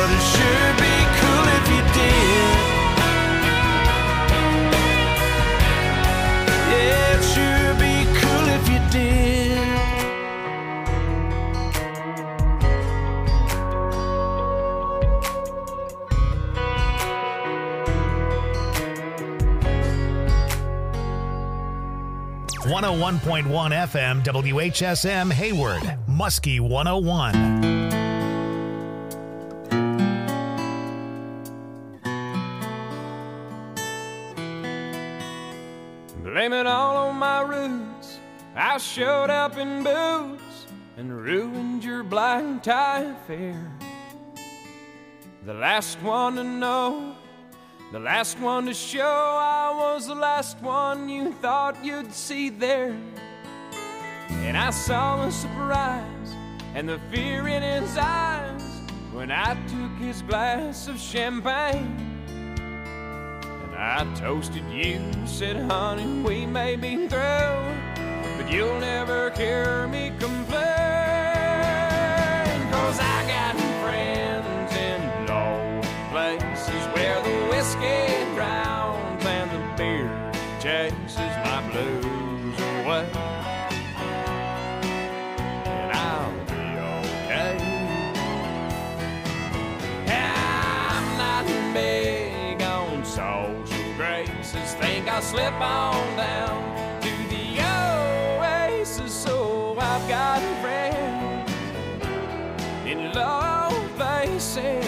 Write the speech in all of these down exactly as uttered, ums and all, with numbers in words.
but it sure be cool if you did. Yeah, it'd sure be cool if you did. one oh one point one F M W H S M Hayward, Muskie one oh one. Blame it all on my roots. I showed up in boots and ruined your black tie affair. The last one to know, the last one to show, I was the last one you thought you'd see there. And I saw the surprise and the fear in his eyes when I took his glass of champagne. And I toasted you, said, honey, we may be through, but you'll never hear me complain. 'Cause I got friends in low places where the whiskey drowns and the beer chases my blues away. And I'll be okay. I'm not big on social graces. Think I'll slip on down to the oasis. So I've got friends in low places.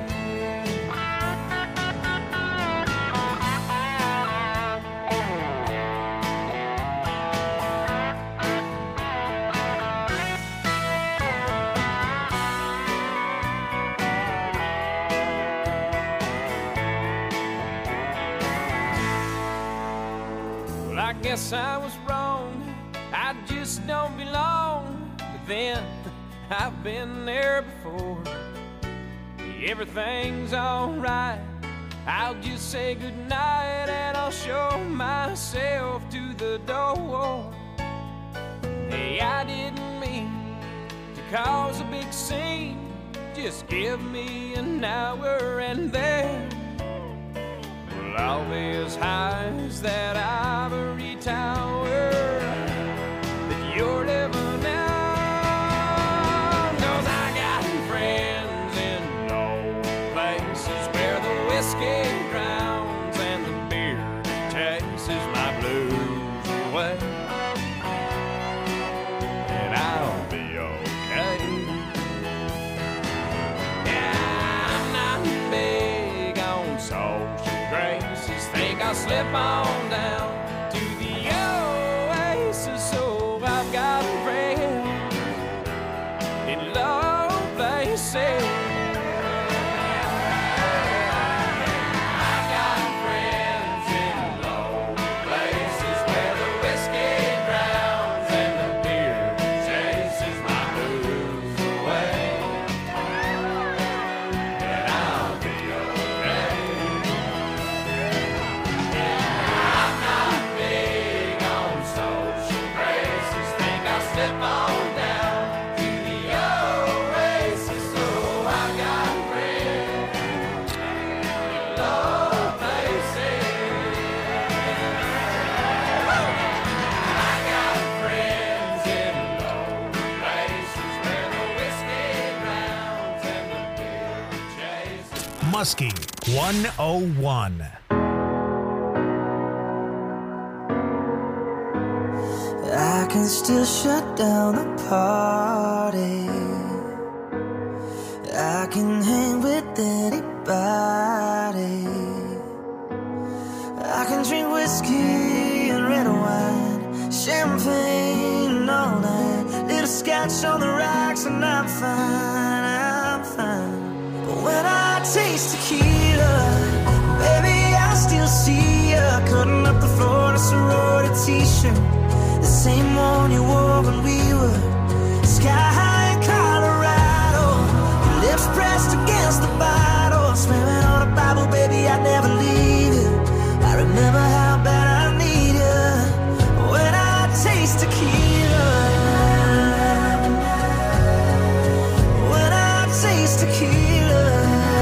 I guess I was wrong, I just don't belong. But then, I've been there before. Everything's alright, I'll just say goodnight and I'll show myself to the door. Hey, I didn't mean to cause a big scene. Just give me an hour and then I'll be as high as that ivory tower that you're living on. 'Cause I got friends in low places where the whiskey drowns and the beer chases my blues away. And I'll be okay. Yeah, I'm not big on social graces. Think I'll slip on down to the oasis. So I've got friends in low places. I've got friends in low places where the whiskey drowns and the beer chases my blues away. And I'll be okay. Slip on down to the oasis. So I've got friends in low places. I got friends in low places where the whiskey drowns and the beer chases. Muskie one oh one. I can still shut down the party. I can hang with anybody. I can drink whiskey and red wine, champagne all night, little scotch on the rocks, and I'm fine, I'm fine. But when I taste tequila, baby, I still see ya cutting up the floor in a sorority t-shirt, the same one you wore when we were sky high in Colorado. Your lips pressed against the bottle, swearing on a Bible, baby, I'd never leave you. I remember how bad I need you when I taste tequila. When I taste tequila.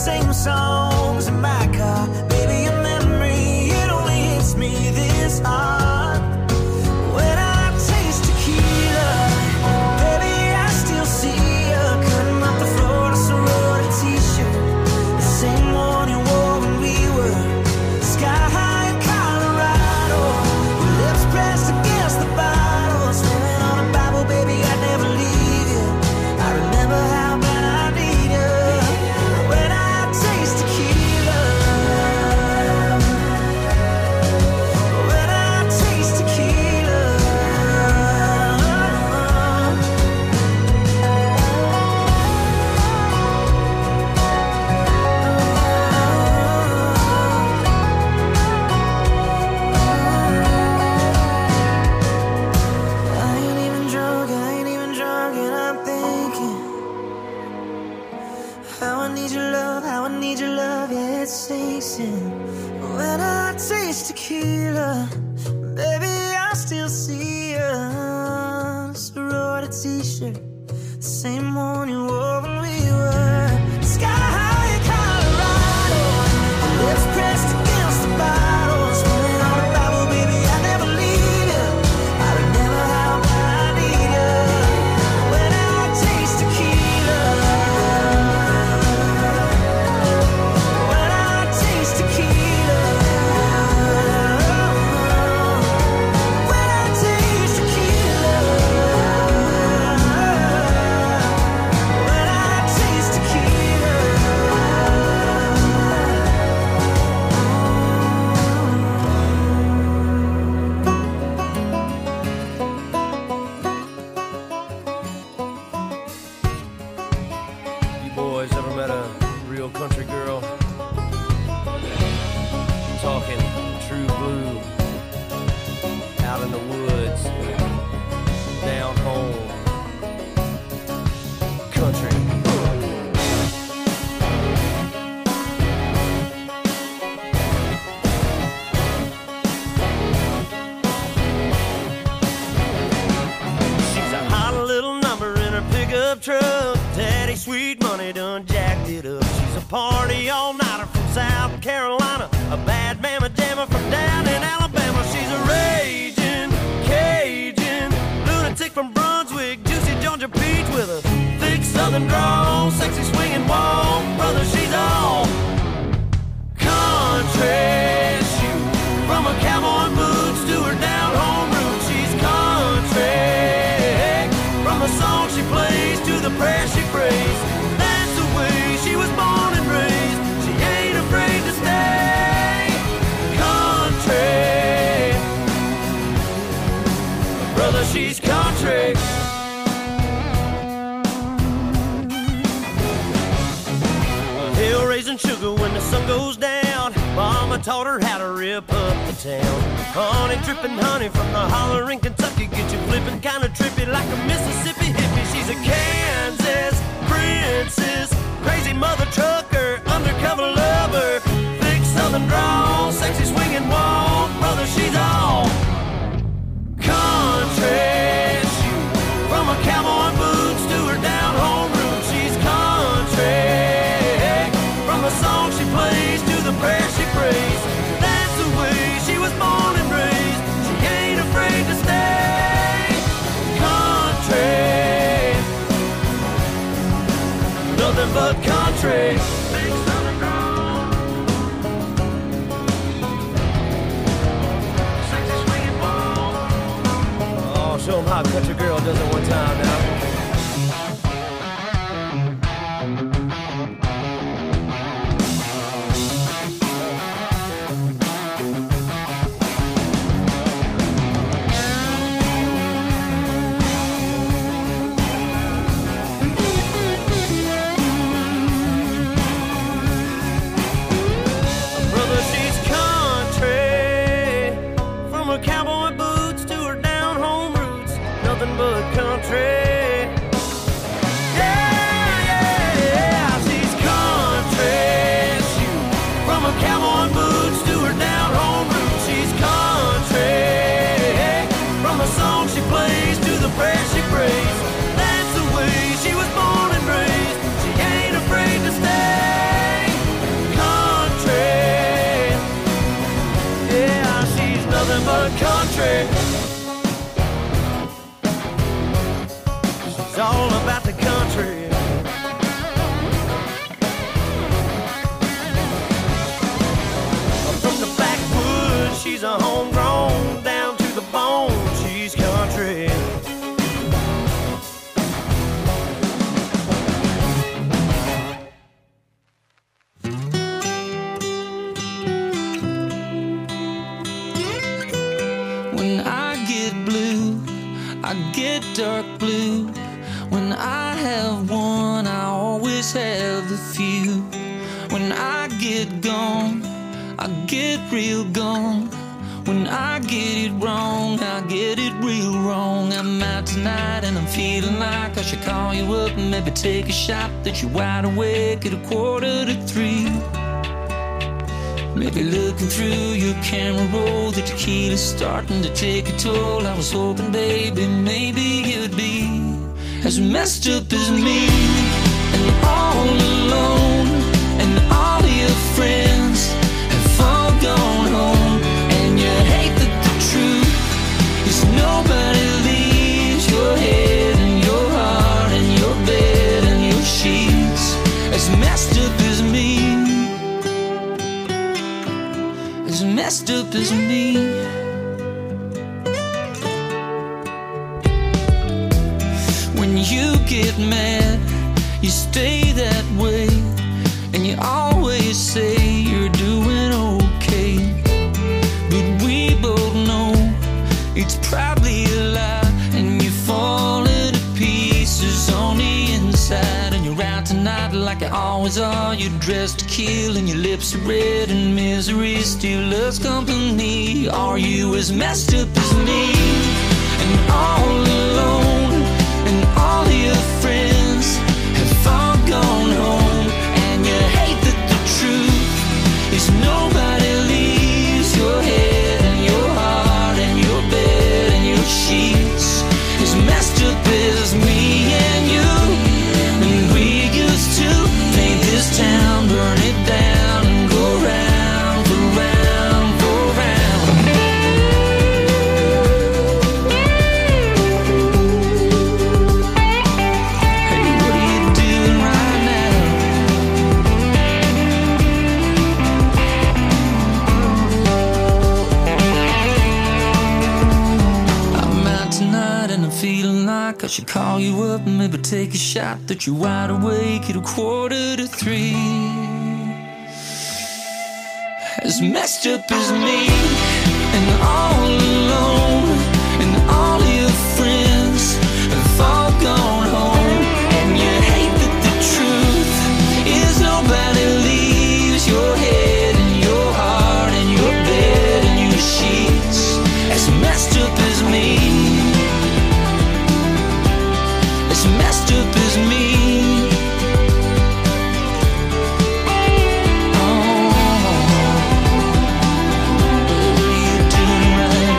same songs in my car. Baby, a memory, it only hits me this hard. When I taste tequila, baby, I still see you cutting up the Florida sorority t-shirt, the same one you wore when we were sky high in Colorado. Your lips pressed against the bottle, swimming on a Bible, baby, I'd never leave you. I remember how bad I need you. When I taste tequila, when I taste tequila. I ain't even drunk, I ain't even drunk, and I'm thinking how I need your love, how I need your love, yeah, it sinks in. When I taste tequila, baby, I still see you. Sorority t-shirt, the same one you wore when we were sky high in Colorado. Lips pressed against the bottle, swimming on a Bible, baby, I never leave you. I remember how bad I need you. When I taste tequila, when I taste tequila, when I taste tequila, when I taste tequila. You boys ever met a real country girl? Talking true blue, out in the woods, down home, country. She's a hot little number in her pickup truck. Daddy Sweet Money done jacked it up. She's a party all-nighter from South Carolina, a bad mamma jammer from down in Alabama. She's a raging Cajun lunatic from Brunswick, juicy Georgia peach with a thick southern drawl, sexy swinging walk. Brother, she's all country. Shoot, from her cowboy boots to her down home roots, she's country. From the song she plays to the prayer she prays, that's the way she was born and raised. She ain't afraid to stay country. Brother, she's country. Hill raising sugar when the sun goes down. Mama taught her how to rip up the town. Honey dripping honey from the holler in Kentucky, get you flipping kinda trippy like a Mississippi hippie. She's a Kansas princess, crazy mother trucker, undercover lover, thick southern drawl, sexy swinging walk. Brother, she's all country. Shoot, from her cowboy boots to her down home roots, she's country. From the song she plays to the prayer she prays, that's the way she was born and raised. She ain't afraid to stay country. Nothing but country. Big southern drawl, sexy swinging ball. Oh, show 'em how a country girl does it one time now. Brother, she's country. From her cowboy boots to her down home roots, nothing but country. all about the country. From the backwoods, she's a homegrown, down to the bone, she's country. When I get blue, I get dark blue. When I have one, I always have the few. When I get gone, I get real gone. When I get it wrong, I get it real wrong. I'm out tonight and I'm feeling like I should call you up and maybe take a shot that you're wide awake at a quarter to three. Maybe looking through your camera roll, the tequila's starting to take a toll. I was hoping, baby, maybe you'd be as messed up as me, and all alone, and all of your friends have all gone home, and you hate that the truth is nobody leaves your head and your heart and your bed and your sheets as messed up as me, as messed up as me. When you get mad, you stay that way, and you always say you're doing okay. But we both know it's probably a lie, and you're falling to pieces on the inside. And you're out tonight like you always are. You're dressed to kill, and your lips are red, and misery still loves company. Are you as messed up as me, and all alone? And all of your friends have all gone home, and you hate that the truth is nobody leaves your head and your heart and your bed and your sheets as messed up as me and you. And we used to paint this town, burn it down, and go round for round for round. Feeling like I should call you up and maybe take a shot that you're wide awake at a quarter to three. As messed up as me, and all alone, and all of your friends have all gone home, and you hate that the truth is nobody leaves your head and your heart and your bed and your sheets. As messed up as me, as messed up as me. Oh, what are you doing right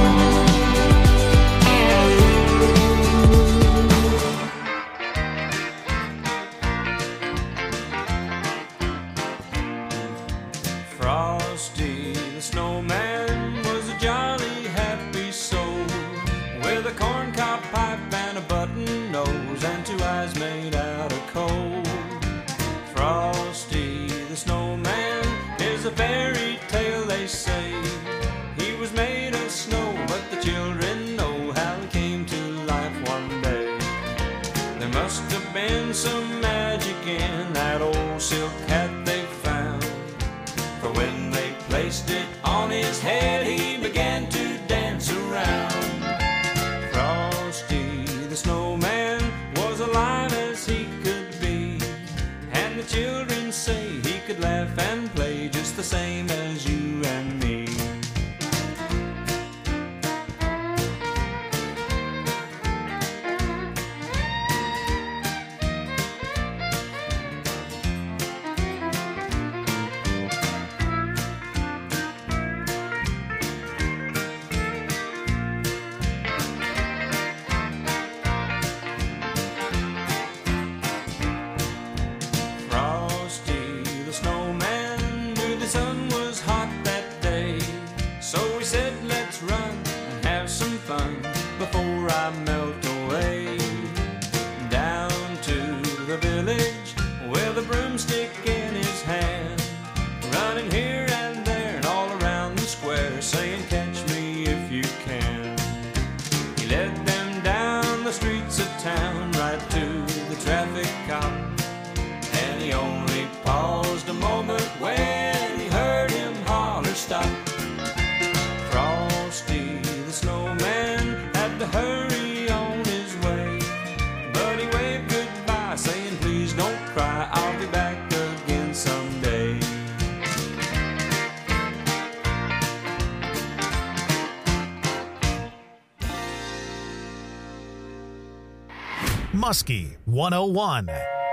Frosty the snowman was a jolly happy soul with a corncob pipe and a button nose and two eyes made out of coal. Frosty the snowman is a fairy tale, they say. He was made of snow, but the children know how he came to life one day. There must have been some magic in that old silk hat they found, for when they placed it on his head, he began to dance around. Frosty the snowman was alive as he could be, and the children say he could laugh and play just the same as you and me. Frosty the snowman knew the sun was stick in his hand, running here and there and all around the square, saying, catch me if you can. He led them down the streets of town, right to the traffic cop, and he only paused a moment when he heard him holler, stop. Frosty the snowman had to hurry on his way, but he waved goodbye, saying, please don't cry, I'll be back again someday. Muskie one oh one.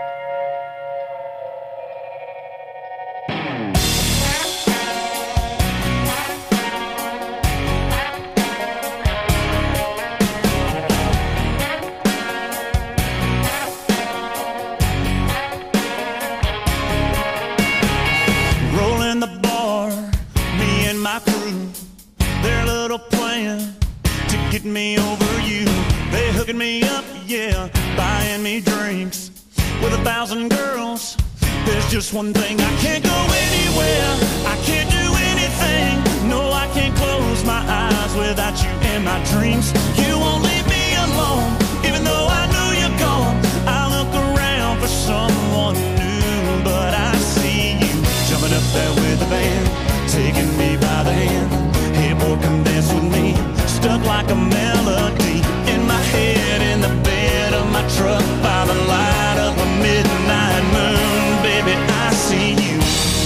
Rolling the bar, me and my crew, their little plan to get me over you. They hooking me up, yeah, buying me drinks with a thousand girls. There's just one thing, I can't go anywhere, I can't do anything. No, I can't close my eyes without you in my dreams. You won't leave me alone, even though I know you're gone. I look around for someone new, but I see you jumping up there with the band, taking me by the hand. Hey boy, come dance with me, stuck like a melody in my head, in the bed of my truck, by the light of a midnight moon. Baby, I see you.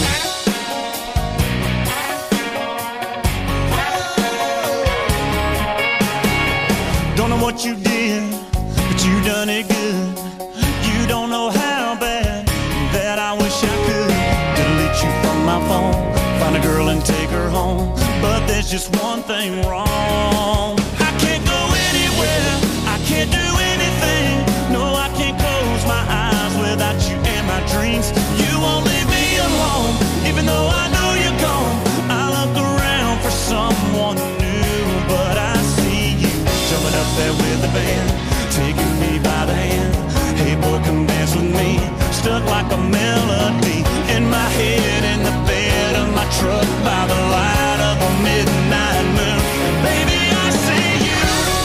Don't know what you did, but you done it good. You don't know how bad that I wish I could delete you from my phone, find a girl and take her home. But there's just one thing wrong, I can't go anywhere, I can't do anything. No, I can't close my eyes without you in my dreams. You won't leave me alone, even though I know you're gone. I look around for someone new, but I see you jumping up there with the band, taking me by the hand. Hey boy, come dance with me, stuck like a melody in my head, in the bed of my truck, by the light of a midnight moon. Baby, I see you.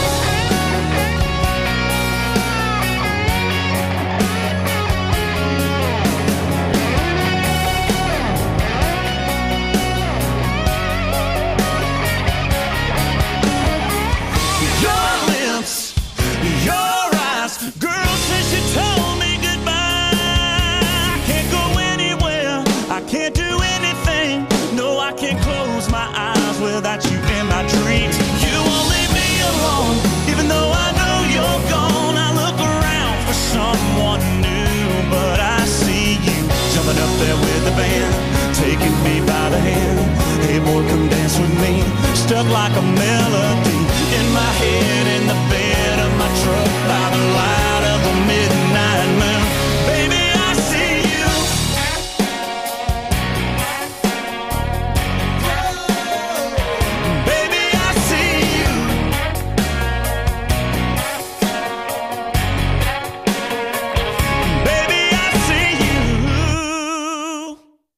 Your lips, your eyes, girl, since you told me goodbye, I can't go anywhere, I can't do anything. No, I can't close my eyes without you in my dreams. You won't leave me alone, even though I know you're gone. I look around for someone new, but I see you jumping up there with the band, taking me by the hand. Hey boy, come dance with me, stuck like a melody in my head, in the bed of my truck, by the light of a midnight moon. Baby, I see you. Baby, I see you. Baby, I see you.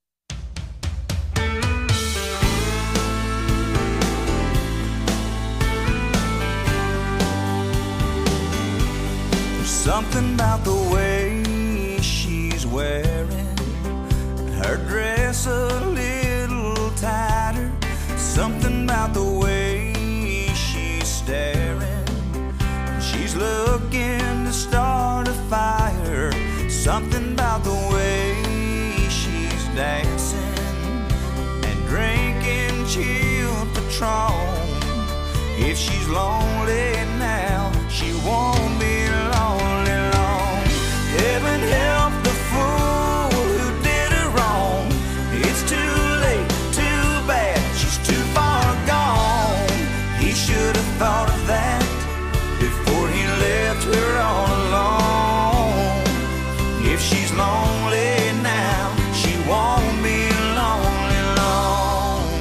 There's something about the way she's wearing her dress a little tighter. Something about the way she's staring. She's looking to start a fire. Something about the way she's dancing and drinking chilled Patron. If she's lonely now, she won't be lonely long. Heaven help the fool who did her wrong. It's too late, too bad, she's too far gone. He should have thought of that before he left her all alone. If she's lonely now, she won't be lonely long.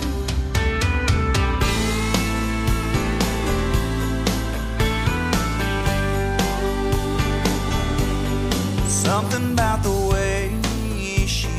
Something about the way she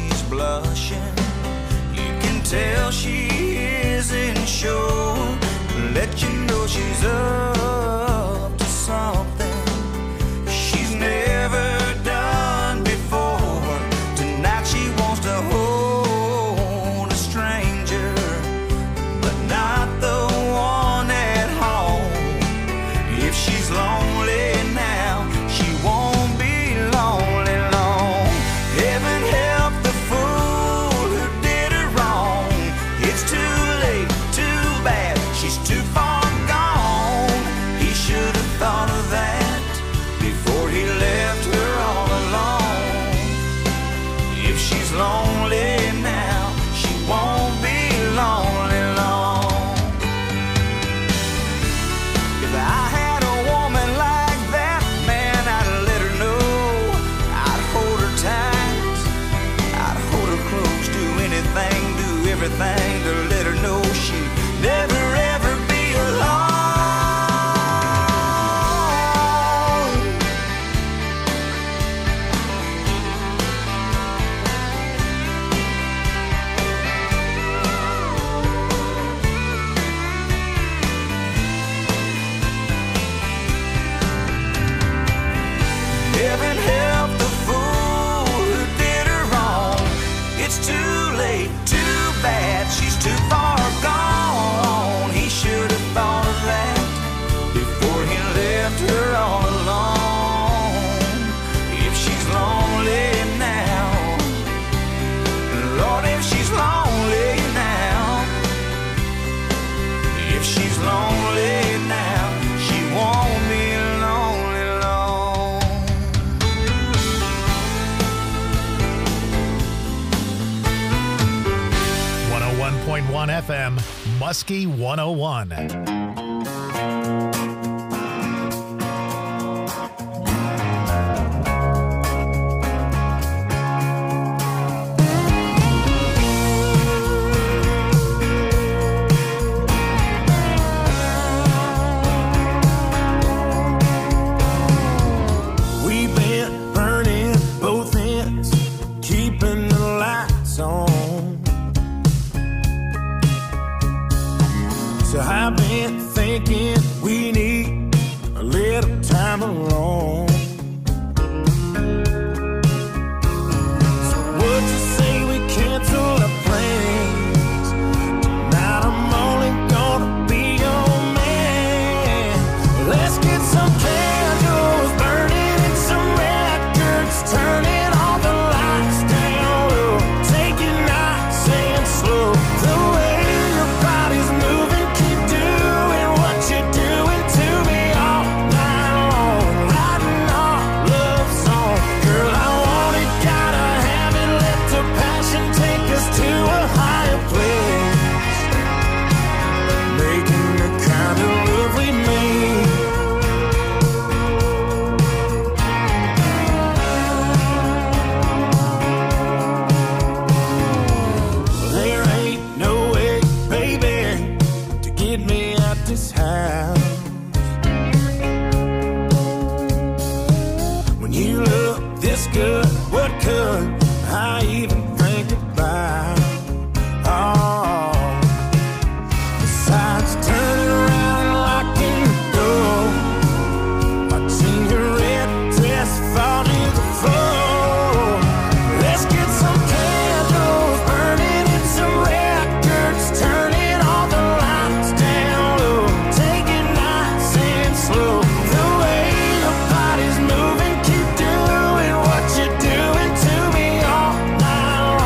blushing. You can tell she isn't sure. Let you know she's up to something she's never done before. Tonight she wants to hold a stranger, but not the one at home. If she's lonely now, she won't be lonely long. Heaven help the fool who did her wrong. It's too late, too bad, she's too far gone. He should have thought of that before he left her all alone. If she's lonely now, she won't be lonely long. If I had a woman like that, man, I'd let her know. I'd hold her tight, I'd hold her close, do anything, do everything to let her know she'd never ever be alone. Heaven help the fool who did her wrong. It's too late, too bad, she's too far gone. He should have thought of that before he left her all alone. If she's lonely now, Lord, if she's lonely now, if she's lonely now, she won't be lonely long. one oh one point one F M, Muskie one oh one. We've been burning both ends, keeping the lights on. So I've been thinking we need a little time alone. So would you say we cancel our plans? Tonight I'm only gonna be your man. Let's get some candles burning and some records turning, all the lights down low. Take it nice and slow. The way your body's moving, keep doing what you're doing to me all night long. Writing our love song. Girl, I want it, gotta have it. Let the passion take us to a higher place. Making the kind of love we made. There ain't no way, baby, to get me out this house. When you look this good, what could I even think about? Oh, besides turning around and locking the door, watching your red dress fall to the floor. Let's get some candles burning and some records turning, all the lights down low. Take it nice and slow. The way your body's moving, keep doing what you're doing to me all night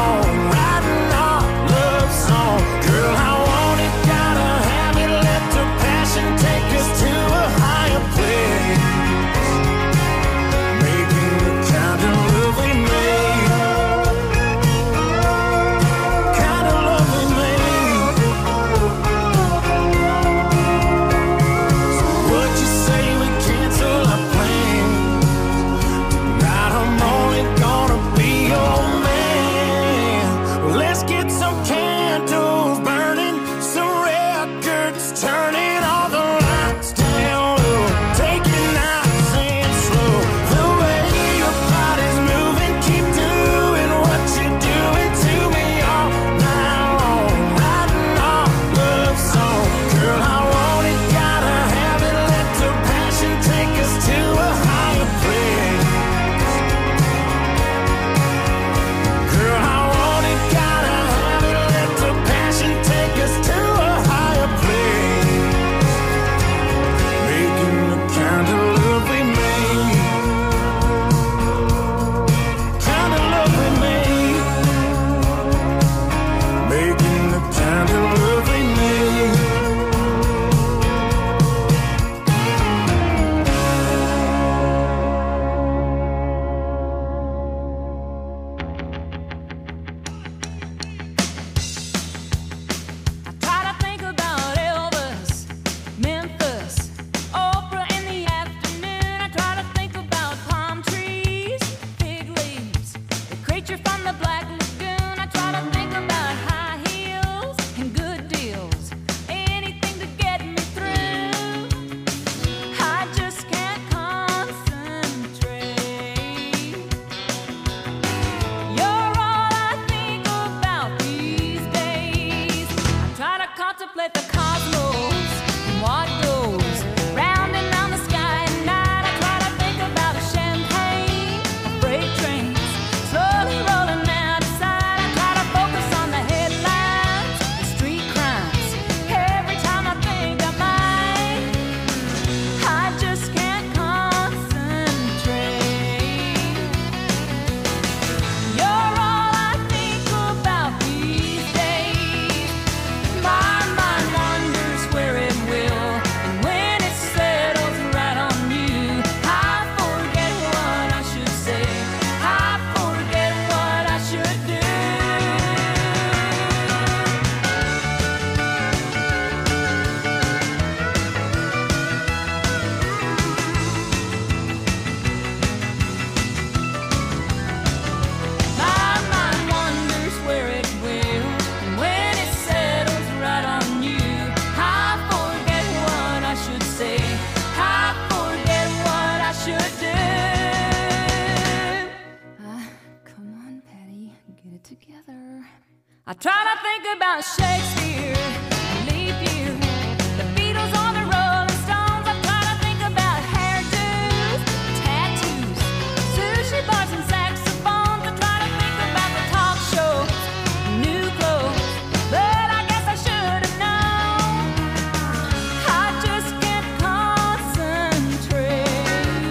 together. I try to think about Shakespeare, leap year, the Beatles or the Rolling Stones. I try to think about hairdos, tattoos, sushi bars and saxophones. I try to think about the talk shows, new clothes, but I guess I should have known. I just can't concentrate.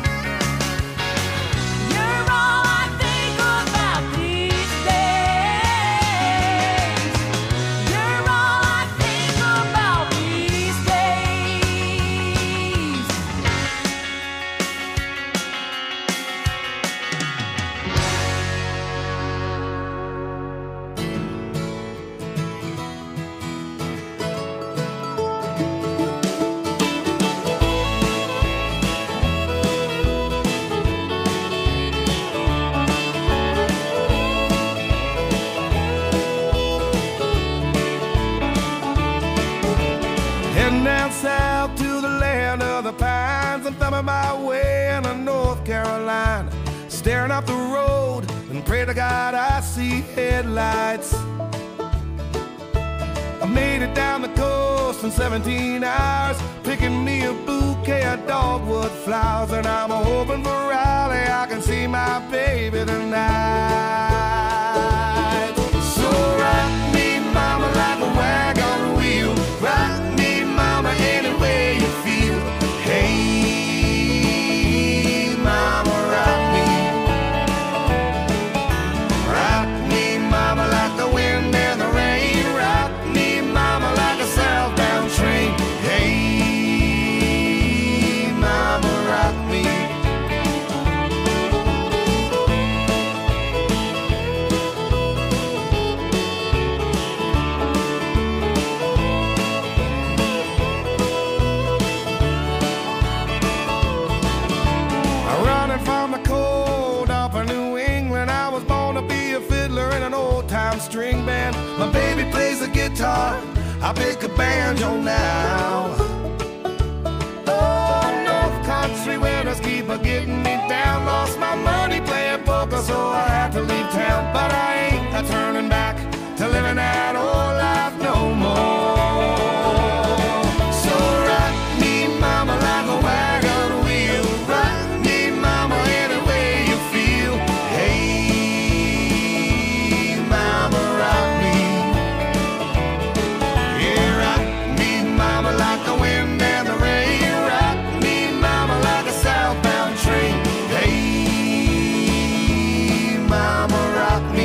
You're all I think about these days. You're all I think about these days. Heading down south to the land of the pines. I'm thumbing my way into North Carolina, staring up the road and pray to God I see headlights. I made it down the coast in seventeen hours, picking me a bouquet of dogwood flowers, and I'm hoping for Raleigh I can see my baby tonight. So rock me, mama, like a wagon wheel. Rock me, mama, any way you feel. Hey, mama, rock me. Rock me, mama, like the wind and the rain. Rock me, mama, like a southbound train. Hey, mama, rock me. Running from the cold up in New England, I was born to be a fiddler in an old-time string band. My baby plays the guitar, I pick a banjo now. Oh, North Country winters keep a getting me down. Lost my money playing poker, so I had to leave town. But I ain't a turning back to living that old life no more. So rock me, mama, like a wagon wheel. Rock me, mama, any way you feel. Hey, mama, rock me. Yeah, rock me, mama, like the wind and the rain. Rock me, mama, like a southbound train. Hey, mama, rock me.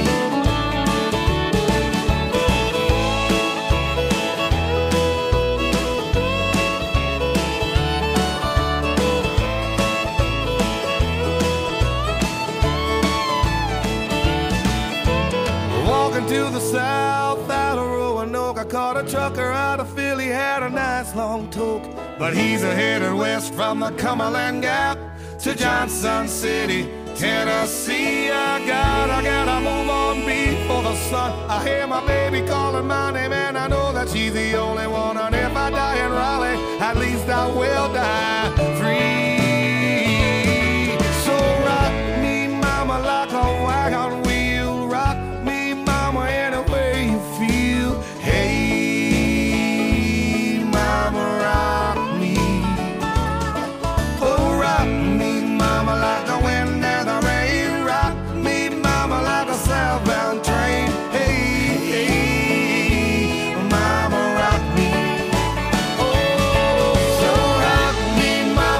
Walking to the south out of Roanoke, I caught a trucker out of Philly, had a nice long toke. But he's a headed west from the Cumberland Gap to Johnson City, Tennessee. I got, I gotta move on before the sun. I hear my baby calling my name, and I know that she's the only one. And if I die in Raleigh, at least I will die free. So rock me, mama, like a wagon wheel. Rock me, mama, any way you feel. Hey, mama, rock me. Oh, rock me, mama, like the wind and the rain. Rock me, mama, like a southbound train. Hey, hey, mama, rock me. Oh, so rock me, mama.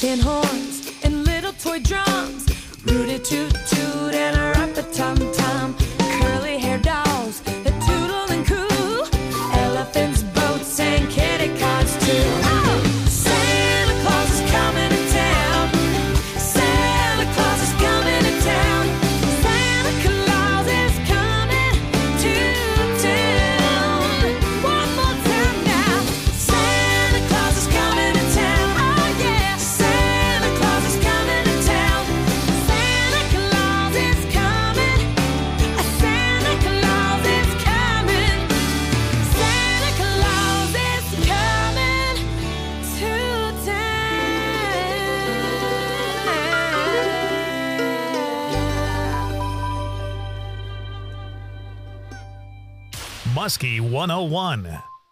tin horns and little toy drums, rooty toot toot and a rap a tum tum, curly haired dolls that toodle and coo, elephants, boats, and kitty cats too. Oh! Santa Claus is coming to town. Santa Claus is coming to town. Santa Claus is coming to town. One more time now. Santa Claus is coming to town. Oh yeah. Santa Claus is coming to town. Santa Claus is coming. Santa Claus is coming. Santa Claus is coming to Muskie one oh one.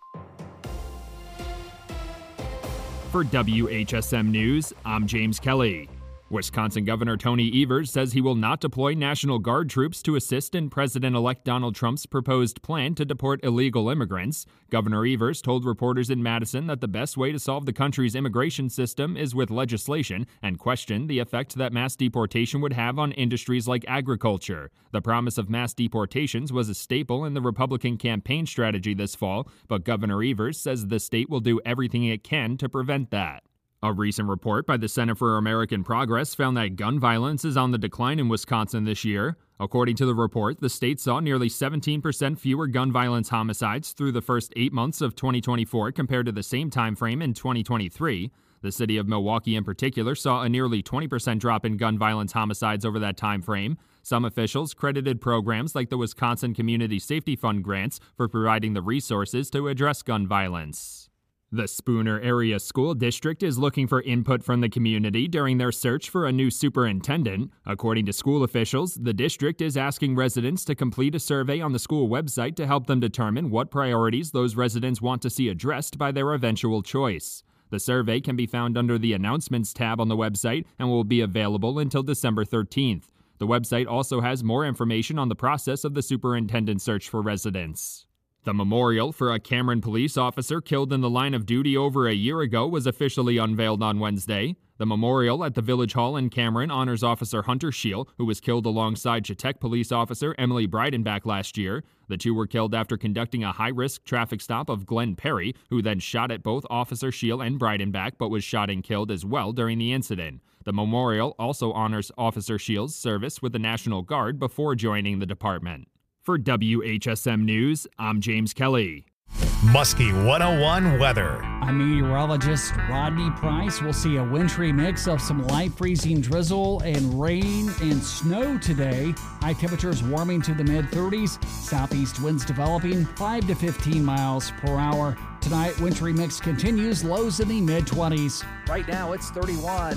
For W H S M News, I'm James Kelly. Wisconsin Governor Tony Evers says he will not deploy National Guard troops to assist in President-elect Donald Trump's proposed plan to deport illegal immigrants. Governor Evers told reporters in Madison that the best way to solve the country's immigration system is with legislation, and questioned the effect that mass deportation would have on industries like agriculture. The promise of mass deportations was a staple in the Republican campaign strategy this fall, but Governor Evers says the state will do everything it can to prevent that. A recent report by the Center for American Progress found that gun violence is on the decline in Wisconsin this year. According to the report, the state saw nearly seventeen percent fewer gun violence homicides through the first eight months of twenty twenty-four compared to the same time frame in twenty twenty-three. The city of Milwaukee in particular saw a nearly twenty percent drop in gun violence homicides over that time frame. Some officials credited programs like the Wisconsin Community Safety Fund grants for providing the resources to address gun violence. The Spooner Area School District is looking for input from the community during their search for a new superintendent. According to school officials, the district is asking residents to complete a survey on the school website to help them determine what priorities those residents want to see addressed by their eventual choice. The survey can be found under the Announcements tab on the website and will be available until December thirteenth. The website also has more information on the process of the superintendent search for residents. The memorial for a Cameron police officer killed in the line of duty over a year ago was officially unveiled on Wednesday. The memorial at the Village Hall in Cameron honors Officer Hunter Scheel, who was killed alongside Chetek police officer Emily Breidenbach last year. The two were killed after conducting a high-risk traffic stop of Glenn Perry, who then shot at both Officer Scheel and Breidenbach, but was shot and killed as well during the incident. The memorial also honors Officer Scheel's service with the National Guard before joining the department. For W H S M News, I'm James Kelly. Muskie one oh one weather. I'm meteorologist Rodney Price. We'll see a wintry mix of some light freezing drizzle and rain and snow today. High temperatures warming to the mid thirties. Southeast winds developing five to fifteen miles per hour. Tonight, wintry mix continues. Lows in the mid twenties. Right now, it's thirty-one.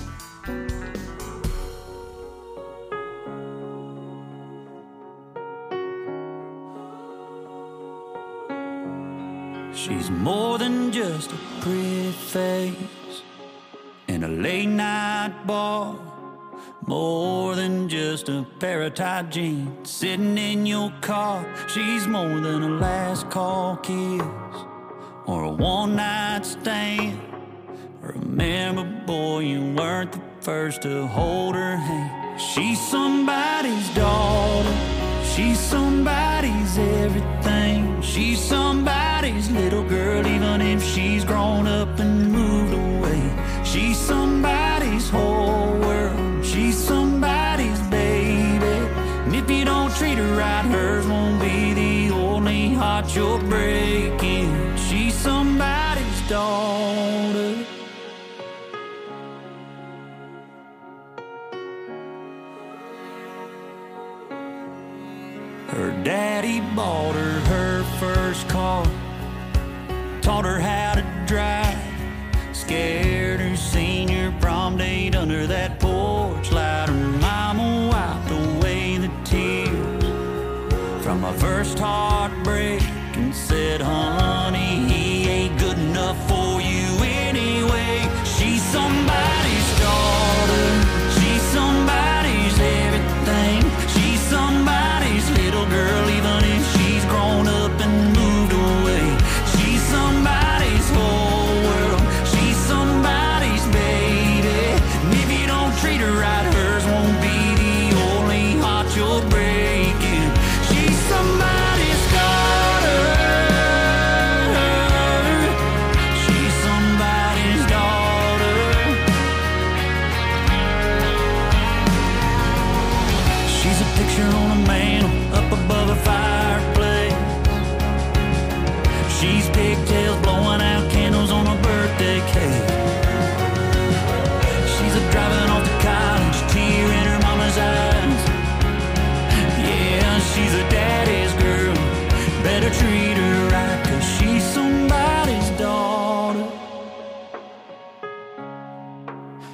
She's more than just a pretty face in a late night bar, more than just a pair of tight jeans sitting in your car. She's more than a last call kiss or a one night stand. Remember, boy, you weren't the first to hold her hand. She's somebody's daughter, she's somebody's everything. She's somebody's little girl, even if she's grown up and moved away. She's somebody's whole world, she's somebody's baby. And if you don't treat her right, hers won't be the only heart you're breaking. She's somebody's daughter. Her daddy bought her her first car, taught her how to drive, scared her senior prom date under that porch light. Her mama wiped away the tears from her first heartbreak and said, honey, he ain't good enough for you anyway. She's somebody's daughter, she's somebody's everything. She's somebody's little girl, even if she's grown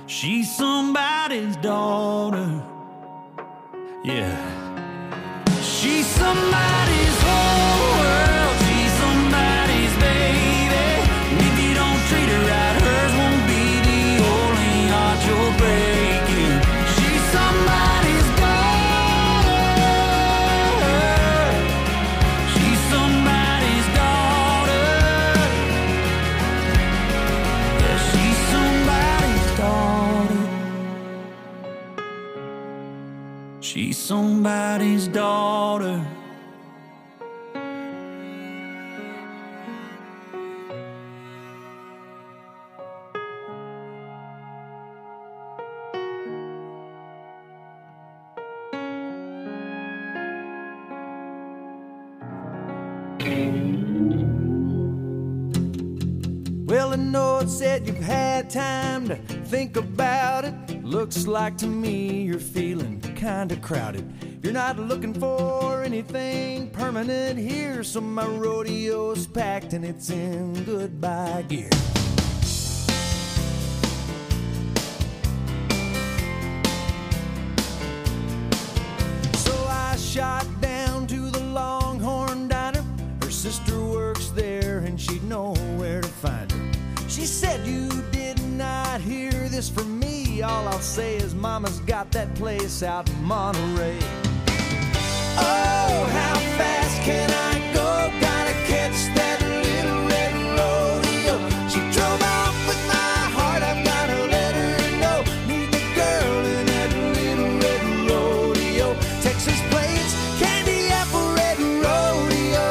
She's somebody's daughter. Yeah. She's somebody's whole world. She's somebody's baby. And if you don't treat her right, hers won't be the only heart you're breaking. She's somebody's daughter. She's somebody's daughter. Yeah, she's somebody's daughter. She's somebody's daughter. Well, I know it said you've had time to think about it. Looks like to me you're feeling kinda crowded. You're not looking for anything permanent here, so my rodeo's packed and it's in goodbye gear. So I shot down to the Longhorn Diner. Her sister works there and she'd know where to find her. She said you did not hear this from me. All I'll say is Mama's got that place out in Monterey. Oh, how fast can I go? Gotta catch that little red rodeo. She drove off with my heart, I've gotta let her know. Meet the girl in that little red rodeo. Texas plates, candy apple red rodeo.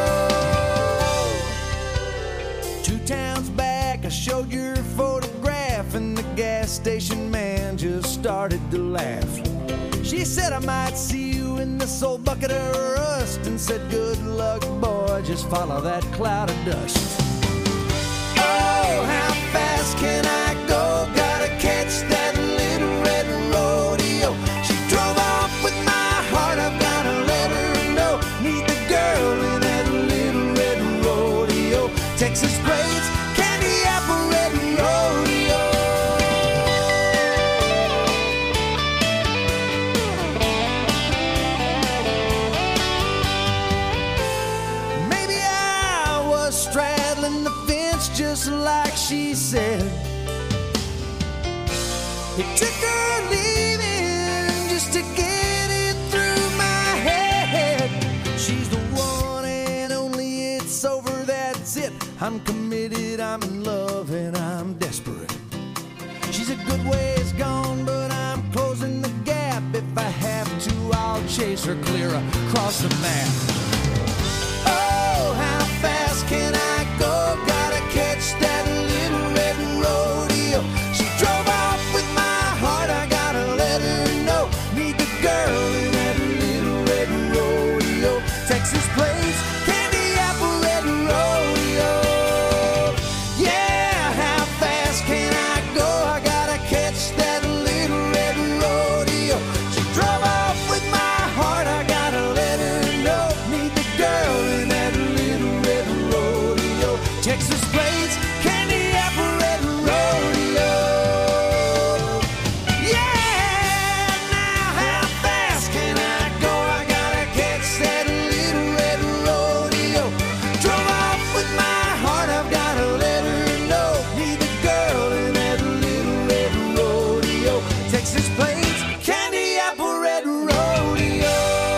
Two towns back, I showed your photograph, and the gas station man just started to laugh. She said I might see you in this old bucket of rust, and said good luck, boy, just follow that cloud of dust. Oh, how fast can I go? Gotta catch that little red rodeo. She drove off with my heart, I've gotta let her know. Meet the girl in that little red rodeo. Texas plates, candy apple red rodeo. Straddling the fence just like she said. It took her leaving just to get it through my head. She's the one and only, it's over, that's it. I'm committed, I'm in love, and I'm desperate. She's a good ways gone, but I'm closing the gap. If I have to, I'll chase her clear across the map. Oh, how fast can I go? Gotta catch that little red rodeo. She drove off with my heart, I gotta let her know. Meet the girl in that little red rodeo. Texas plates, candy apple red rodeo. Yeah, how fast can I go? I gotta catch that little red rodeo. She drove off with my heart, I gotta let her know. Meet the girl in that little red rodeo. Texas plates, candy apple red rodeo. Yeah, now how fast can I go? I gotta catch that little red rodeo. Drove off with my heart, I've gotta let her know. Meet the girl in that little red rodeo. Texas plates, candy apple red rodeo.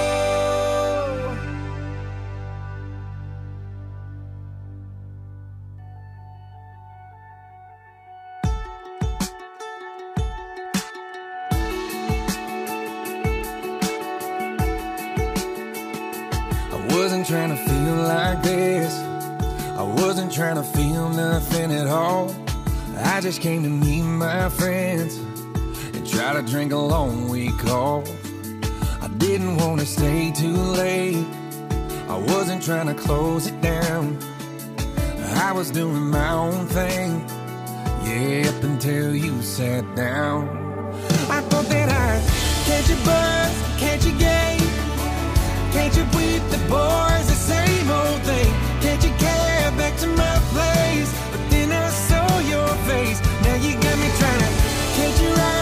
I wasn't trying to feel like this. I wasn't trying to feel nothing at all. I just came to meet my friends and try to drink a long week off. I didn't want to stay too late. I wasn't trying to close it down. I was doing my own thing, yeah, up until you sat down. I thought that I'd catch a buzz, catch a game. Can't you beat the boys, the same old thing? Can't you care back to my place? But then I saw your face. Now you got me trying to catch you right.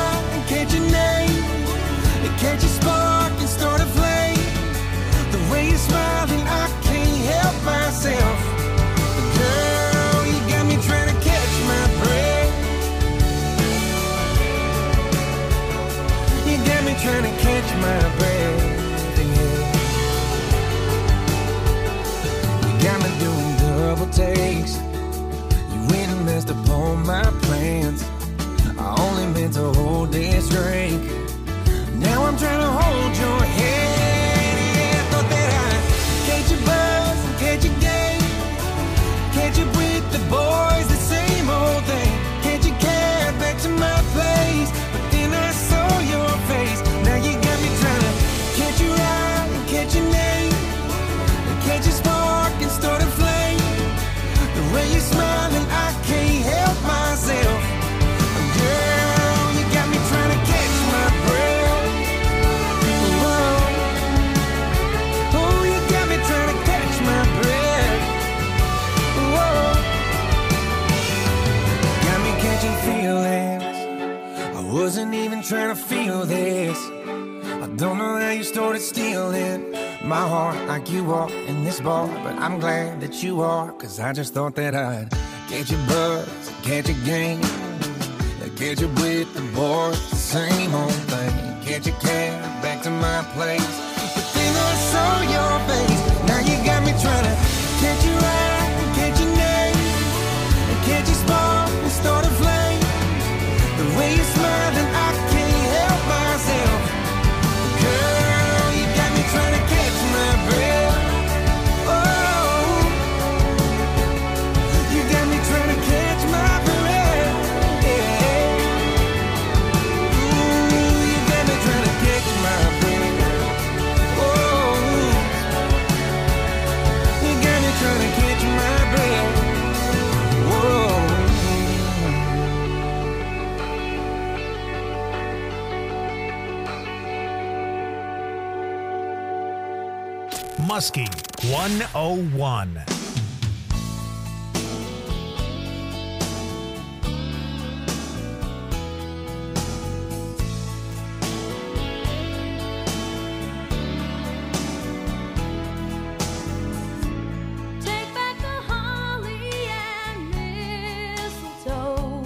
wasn't even trying to feel this. I don't know how you started stealing my heart like you are in this bar, but I'm glad that you are, cause I just thought that I'd catch your buzz, catch your game, catch you with the boys, the same old thing, catch your cab back to my place. But then I saw your face, now you got me trying to catch your eye and catch your name, and catch your spark and start a flame. The way you smile and I can't help myself. Girl, you got me trying to catch my breath. Oh, you got me trying to catch my breath. Yeah. Ooh, you got me trying to catch my breath. Oh, you got me trying to catch my breath. Whoa. Muskie one oh one. Take back the holly and mistletoe,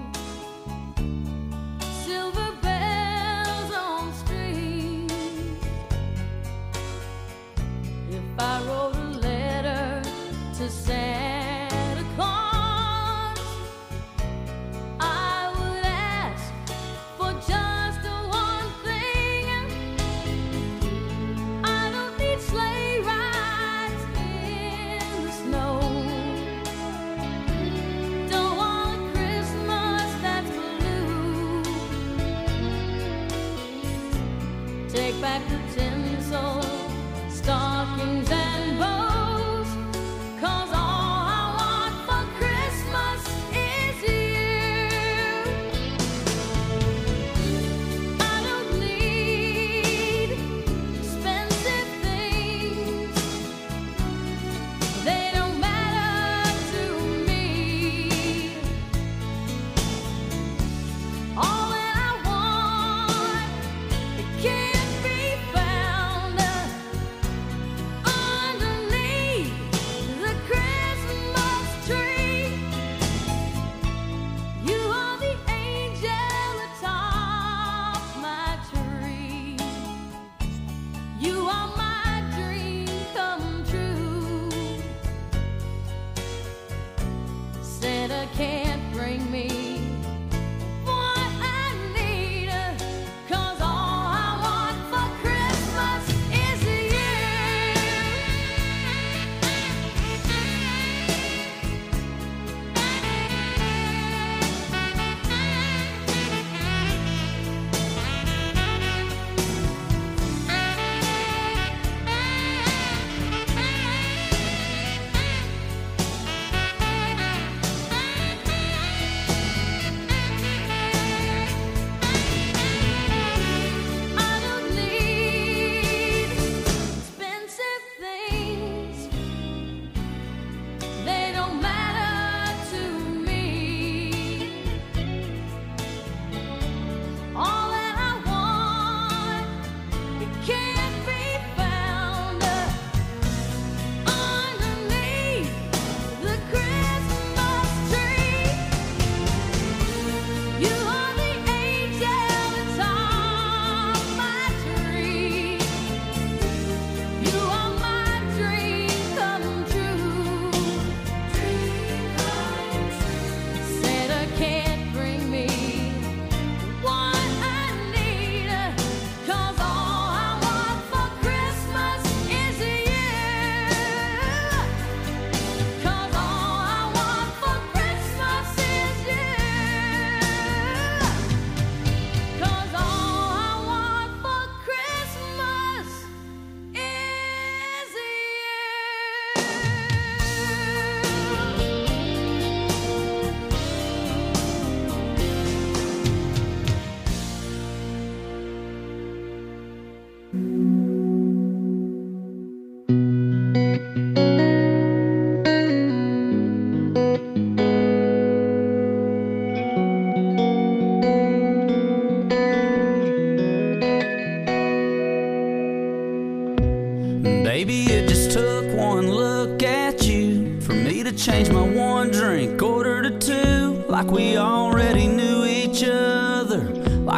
silver bells on strings. If I wrote a letter to Santa Claus, I would ask for just one thing. I don't need sleigh rides in the snow. Don't want a Christmas that's blue. Take back the tinsel, stockings and bows, 'cause all I want for Christmas is you. I don't need expensive things, they don't matter to me. All that I want, it can't be found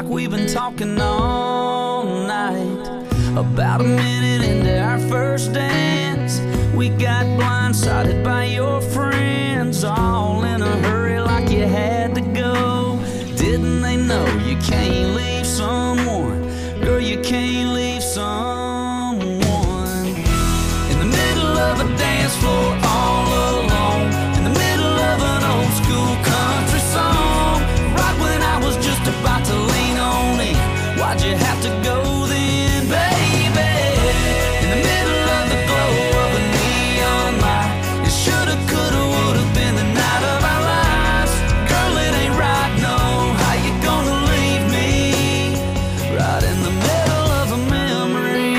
like we've been talking all night. About a minute into our first dance, we got blindsided by your friends, all in a hurry like you had to go. Didn't they know you can't leave someone? Girl, you can't leave someone in the middle of a dance floor all alone, in the middle of an old school country song, right when I was just about to lean on it. Why'd you have to go then, baby? In the middle of the glow of a neon light, it shoulda, coulda, woulda been the night of our lives. Girl, it ain't right, no. How you gonna leave me right in the middle of a memory?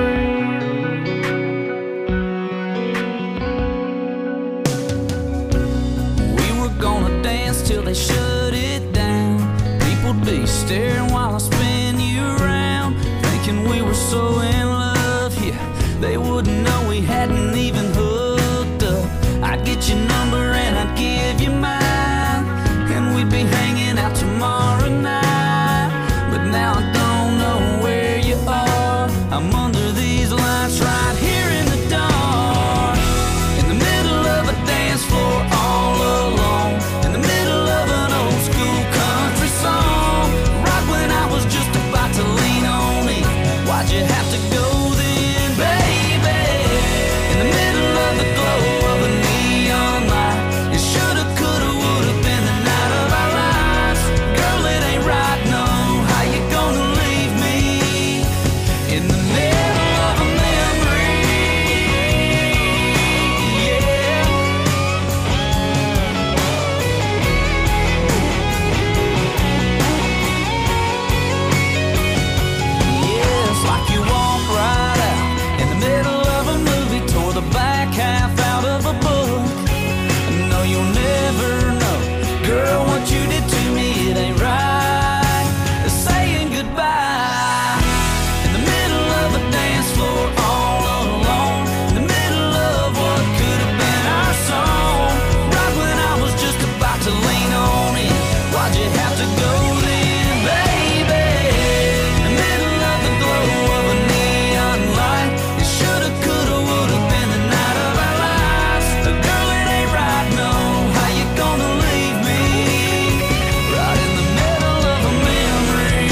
We were gonna dance till they shut it down. People'd be staring while I spin you around, thinking we were so in love, yeah. They wouldn't know we hadn't even hooked up. I'd get your number and I'd give you mine, and we'd be hanging out tomorrow night. But now I don't know where you are. I'm under these lights right here in the dark, in the middle of a dance floor all alone, in the middle of an old school country song, right when I was just about to lean on it. Why'd you have to go then, baby? In the middle of the glow of a neon light, it shoulda, coulda, woulda been the night of our lives. Girl, it ain't right, no. How you gonna leave me in the middle of a memory? Yeah. Yeah, it's like you walk right out in the middle of a movie, tore the back half out of a book. No, you'll never know, girl, what you did to me, it ain't right. Saying goodbye in the middle of a dance floor all alone, in the middle of what could have been our song, right when I was just about to lean on it. Why'd you have to go then, baby? In the middle of the glow of a neon light, it shoulda, coulda, woulda been the night of our lives. Girl, it ain't right, no. How you gonna leave me right in the middle of a memory?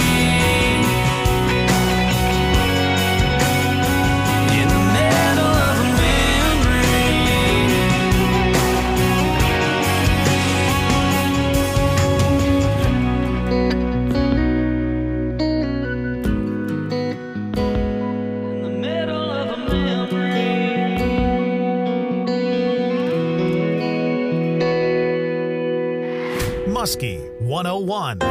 In the middle of a memory. In the middle of a memory. Muskie one oh one.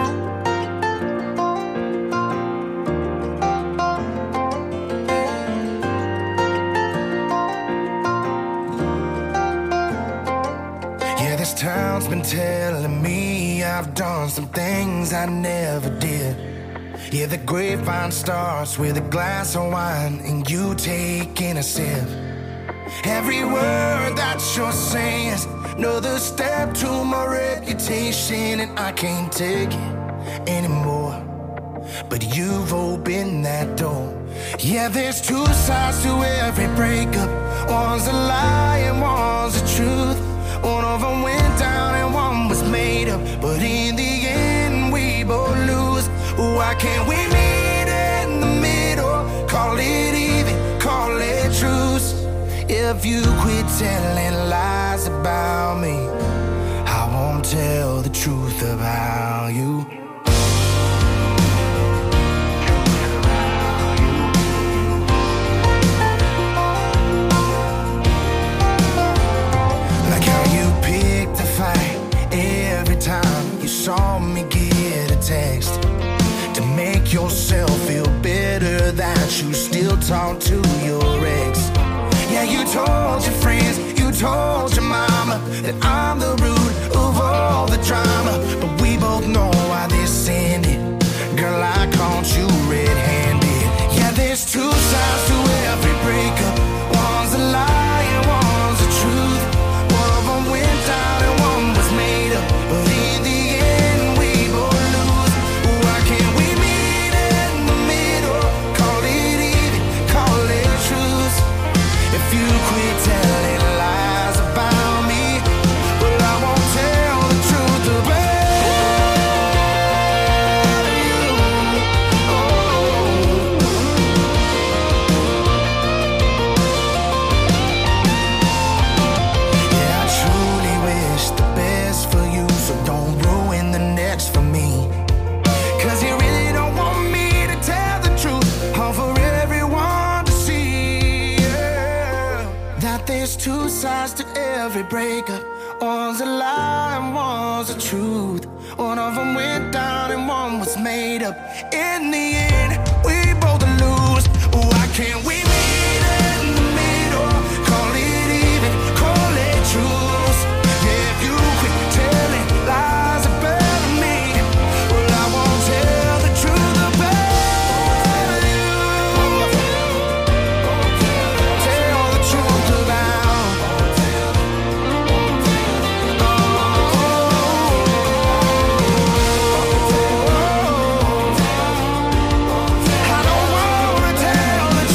Yeah, this town's been telling me I've done some things I never did. Yeah, the grapevine starts with a glass of wine and you taking a sip. Every word that you're saying is another step to my reputation, and I can't take it anymore. But you've opened that door. Yeah, there's two sides to every breakup. One's a lie and one's the truth. One of them went down and one was made up, but in the end we both lose. Why can't we meet in the middle? Call it even, call it truce. If you quit telling lies about me, I won't tell the truth about you. Like how you picked a fight every time you saw me get a text, to make yourself feel better that you still talk to your ex. Yeah, you told your friends, you told your mama that I'm the root of all the drama, but we both know why this ended. Girl, I caught you red-handed. Yeah, there's two sides to every breakup. One's a lie and one's the truth. One of them went down and one was made up, but in the end we both lose. Why can't we There's two sides to every breakup. One's a lie and one's a truth. One of them went down and one was made up. In the end, we both lose. Why can't we meet in the middle? Call it even, call it truth. Yeah, if you quit telling lies about me, well, I won't tell the truth about you. Tell the truth about I don't wanna tell the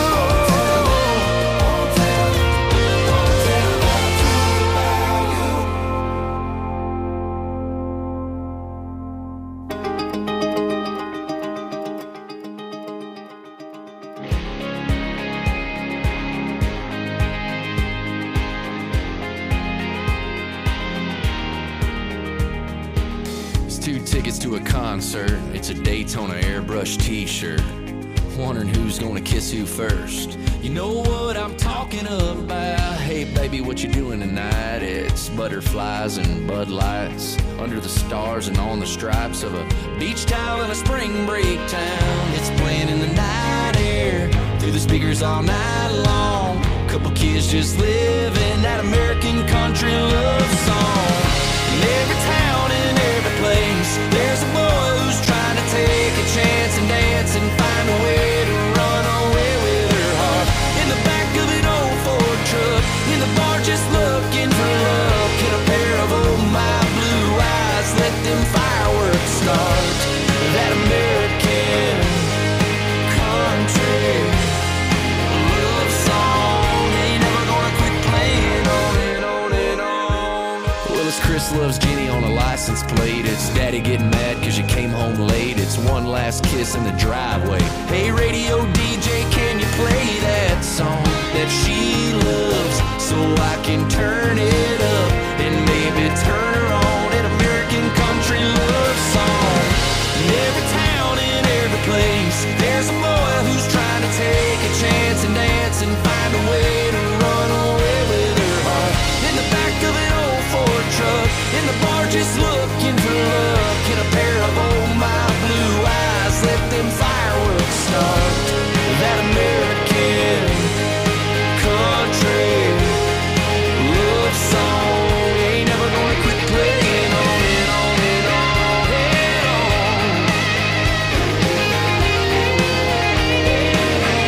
It's two tickets to a concert. It's a Daytona airbrush t-shirt. Wondering who's gonna kiss who first. You know what I'm talking about. Hey baby, what you doing tonight? It's butterflies and Bud Lights under the stars and on the stripes of a beach towel in a spring break town. It's playing in the night air through the speakers all night long. Couple kids just living that American country love song. In every town, in every place, there's a boy who's trying to take a chance and dance and find a way to run away with her heart. In the back of an old Ford truck, in the bar just looking for love. Get a pair of oh my blue eyes, let them fireworks start. That American country love song ain't never gonna quit playing on and on and on. Well, it's Chris Loves Jenny on a license plate. It's Daddy getting mad cause you came home late. It's one last kiss in the driveway. Hey radio D J, can you play that song that she loves so I can turn it up and maybe turn her on? An American country love song. In every town, in every place, there's a boy who's trying to take a chance and dance and find a way to run away with her heart. In the back of an old Ford truck, in the bar just looking for love. Get a pair of oh my